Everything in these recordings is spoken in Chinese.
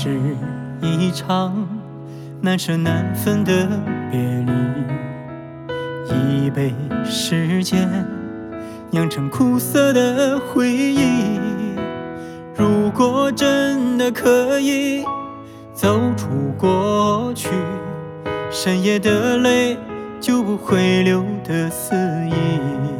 是一场难舍难分的别离，一杯时间酿成苦涩的回忆。如果真的可以走出过去，深夜的泪就不会流得肆意。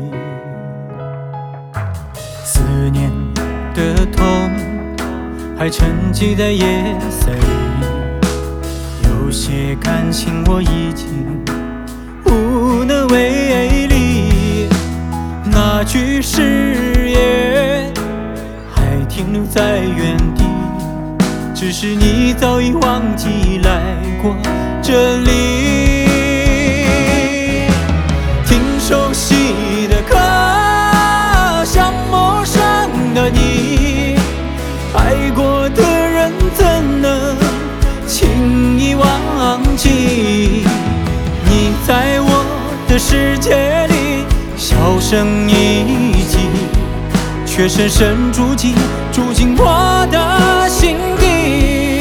思念的痛还沉寂在夜色里，有些感情我已经无能为力。那句誓言还停留在原地，只是你早已忘记来过这里。听熟悉的歌，像陌生的你，爱过的人怎能轻易忘记？你在我的世界里销声匿迹，却深深住进我的心底。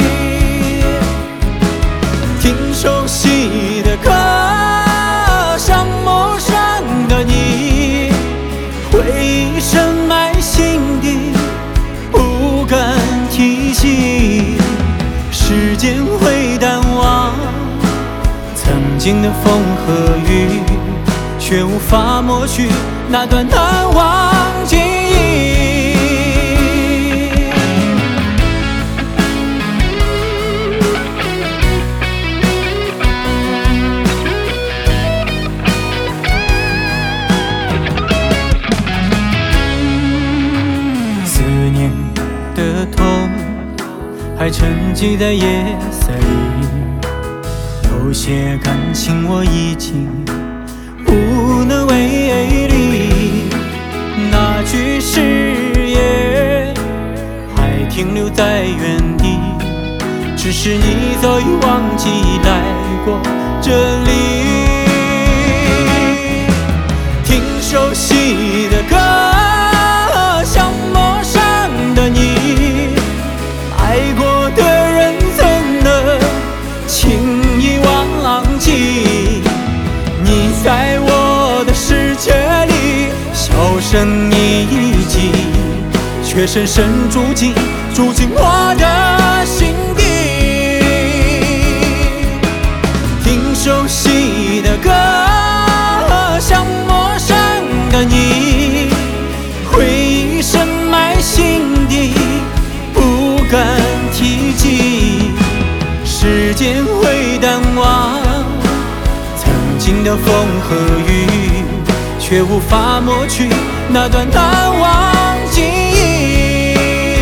听熟悉的歌，像陌生的你，回忆深埋心底，不敢提起。时间会淡忘曾经的风和雨，却无法抹去那段难忘记忆。思念的痛还沉寂在夜色里，有些感情我已经无能为力。那句誓言还停留在原地，只是你早已忘记来过这里。听熟悉的歌，像陌生的你，爱过的人怎能轻易忘记？你在我的世界里销声匿迹，却深深住进我的心底。听熟悉的歌，像陌生的你，回忆深埋心底，不敢提及。时间会淡忘曾经的风和雨，却无法抹去那段难忘记忆。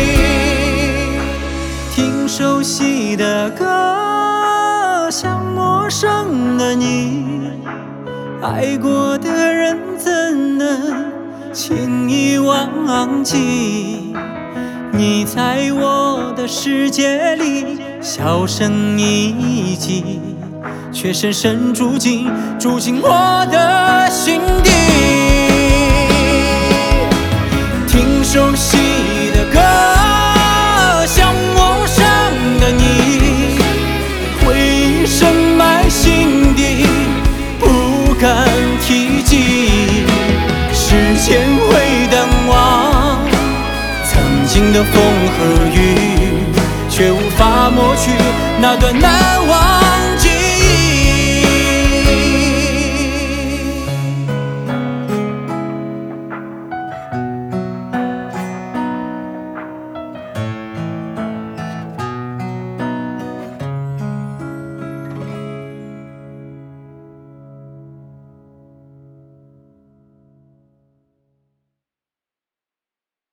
听熟悉的歌，像陌生的你，爱过的人怎能轻易忘记？你在我的世界里销声匿迹，却深深住进我的心底。听熟悉的歌，像陌生的你，回忆深埋心底，不敢提及。时间会淡忘曾经的风和雨，却无法抹去那段难忘